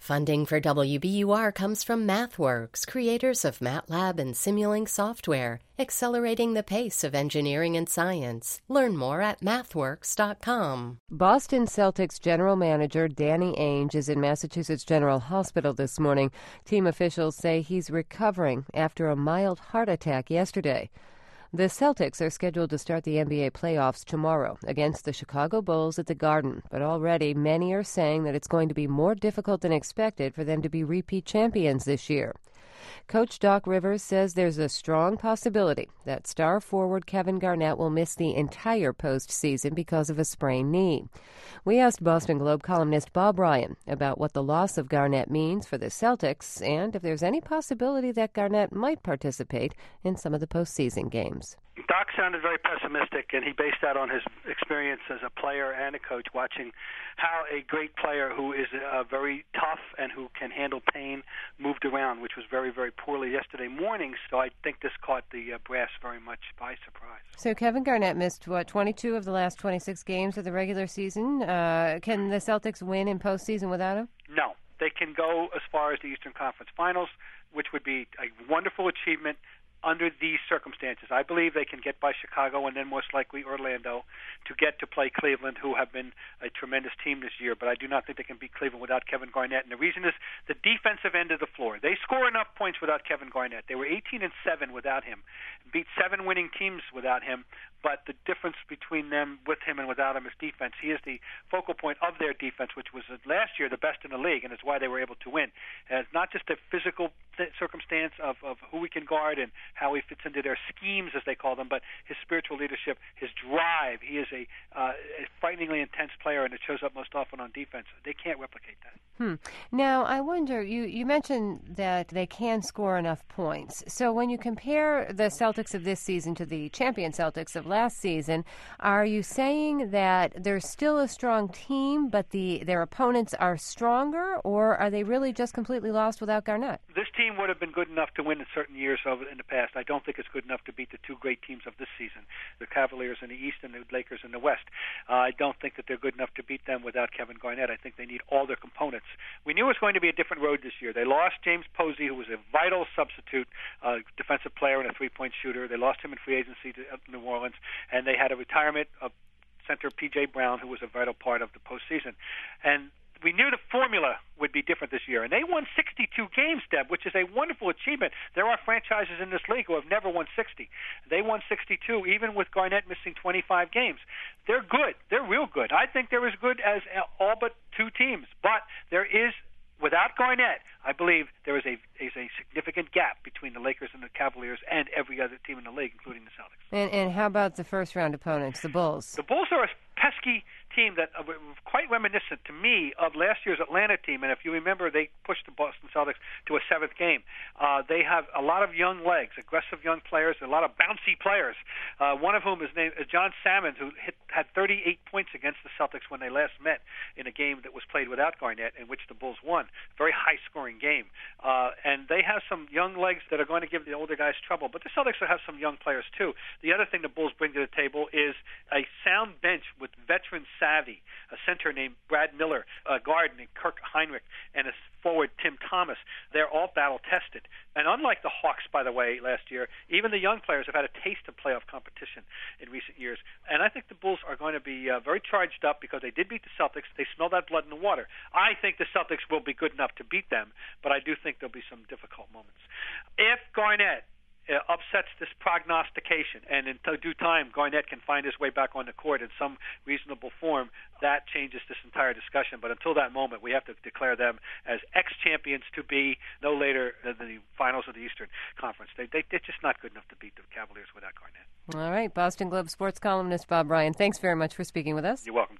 Funding for WBUR comes from MathWorks, creators of MATLAB and Simulink software, accelerating the pace of engineering and science. Learn more at mathworks.com. Boston Celtics general manager Danny Ainge is in Massachusetts General Hospital this morning. Team officials say he's recovering after a mild heart attack yesterday. The Celtics are scheduled to start the NBA playoffs tomorrow against the Chicago Bulls at the Garden, but already many are saying that it's going to be more difficult than expected for them to be repeat champions this year. Coach Doc Rivers says there's a strong possibility that star forward Kevin Garnett will miss the entire postseason because of a sprained knee. We asked Boston Globe columnist Bob Ryan about what the loss of Garnett means for the Celtics and if there's any possibility that Garnett might participate in some of the postseason games. Doc sounded very pessimistic, and he based that on his experience as a player and a coach, watching how a great player who is very tough and who can handle pain moved around, which was very, very poorly yesterday morning. So I think this caught the brass very much by surprise. So Kevin Garnett missed, 22 of the last 26 games of the regular season. Can the Celtics win in postseason without him? No. They can go as far as the Eastern Conference Finals, which would be a wonderful achievement under these circumstances. I believe they can get by Chicago and then most likely Orlando to get to play Cleveland, who have been a tremendous team this year, but I do not think they can beat Cleveland without Kevin Garnett. And the reason is the defensive end of the floor. They score enough points without Kevin Garnett. They were 18-7 without him, beat 7 winning teams without him, but the difference between them with him and without him is defense. He is the focal point of their defense, which was last year the best in the league, and it's why they were able to win. And it's not just a physical circumstance of who we can guard and how he fits into their schemes, as they call them, but his spiritual leadership, his drive. He is a frighteningly intense player, and it shows up most often on defense. They can't replicate that. Now, I wonder, you mentioned that they can score enough points. So when you compare the Celtics of this season to the champion Celtics of last season, are you saying that they're still a strong team, but their opponents are stronger, or are they really just completely lost without Garnett? This team would have been good enough to win in certain years in the past. I don't think it's good enough to beat the two great teams of this season, the Cavaliers in the East and the Lakers in the West. I don't think that they're good enough to beat them without Kevin Garnett. I think they need all their components. We knew it was going to be a different road this year. They lost James Posey, who was a vital substitute defensive player and a three-point shooter. They lost him in free agency to New Orleans, and they had a retirement of center P.J. Brown, who was a vital part of the postseason. And we knew the formula would be different this year. And they won 62 games, Deb, which is a wonderful achievement. There are franchises in this league who have never won 60. They won 62, even with Garnett missing 25 games. They're good. They're real good. I think they're as good as all but two teams. But there is, without Garnett, I believe there is a significant gap between the Lakers and the Cavaliers and every other team in the league, including the Celtics. And how about the first-round opponents, the Bulls? The Bulls are a pesky team that was quite reminiscent to me of last year's Atlanta team. And if you remember, they pushed the Boston Celtics to a seventh game. They have a lot of young legs, aggressive young players, a lot of bouncy players. One of whom is named John Salmons, who had 38 points against the Celtics when they last met in a game that was played without Garnett, in which the Bulls won. Very high-scoring game. And they have some young legs that are going to give the older guys trouble. But the Celtics will have some young players, too. The other thing the Bulls bring to the table is a sound bench with veteran savvy, a center named Brad Miller, a guard named Kirk Heinrich, and a forward Tim Thomas. They're all battle-tested. And unlike the Hawks, by the way, last year, even the young players have had a taste of playoff competition in recent years. And I think the Bulls are going to be very charged up because they did beat the Celtics. They smell that blood in the water. I think the Celtics will be good enough to beat them, but I do think there'll be some difficult moments. If Garnett upsets this prognostication, and in due time Garnett can find his way back on the court in some reasonable form, that changes this entire discussion. But until that moment, we have to declare them as ex-champions to be no later than the finals of the Eastern Conference. They're just not good enough to beat the Cavaliers without Garnett. All right, Boston Globe sports columnist Bob Ryan, thanks very much for speaking with us. You're welcome.